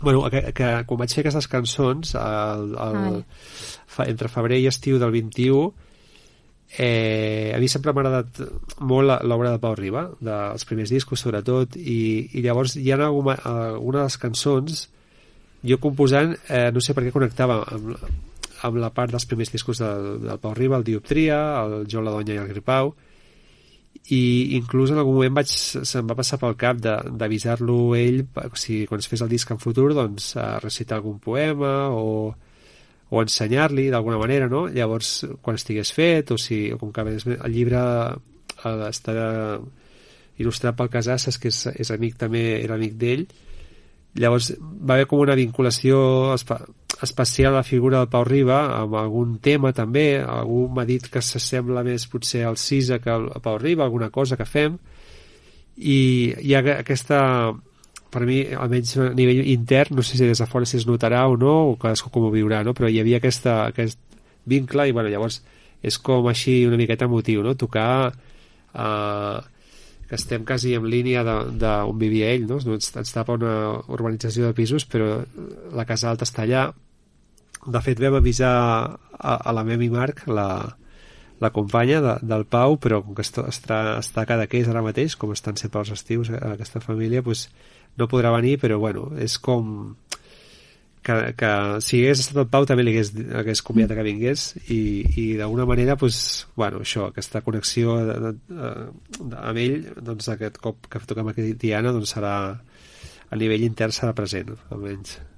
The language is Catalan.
Bueno, que quan vaig fer aquestes cançons entre febrer i estiu del 21, a mi sempre m'ha agradat molt l'obra de Pau Riba, dels primers discos sobretot, i llavors hi ha algunes de les cançons, jo composant, no sé per què connectava amb la part dels primers discos del Pau Riba, el Dioptria, el Jo, la Donya i el Gripau, i inclús en algun moment se'm va passar pel cap d'avisar-lo ell, si quan es fes el disc en futur, doncs a recitar algun poema o ensenyar-li d'alguna manera, no? Llavors, quan estigués fet, o com que el llibre està il·lustrat pel Casasses, que és amic també, era amic d'ell, llavors va haver com una vinculació especial a la figura del Pau Riba amb algun tema també. Algú m'ha dit que s'assembla més potser al Cisa que al Pau Riba, alguna cosa que fem, i hi ha aquesta, per mi, almenys a nivell intern, no sé si des de fora si es notarà o no, o cadascú com ho viurà, no? Però hi havia aquest vincle, i bueno, llavors és com així una miqueta emotiu, no? Tocar que estem quasi en línia d'on vivia ell, no? Ens tapa una urbanització de pisos, però la casa alta està allà. De fet, vam avisar a la Memi Marc, la companya del Pau, però com que està a Cadaqués ara mateix, com estan sempre els estius aquesta família, doncs no podrà venir, però bueno, és com que si hagués estat el Pau també li hagués convidat que vingués, i d'alguna manera, doncs, bueno, això, aquesta connexió amb ell, doncs aquest cop que toquem aquí Diana, doncs serà a nivell intern, serà present, almenys.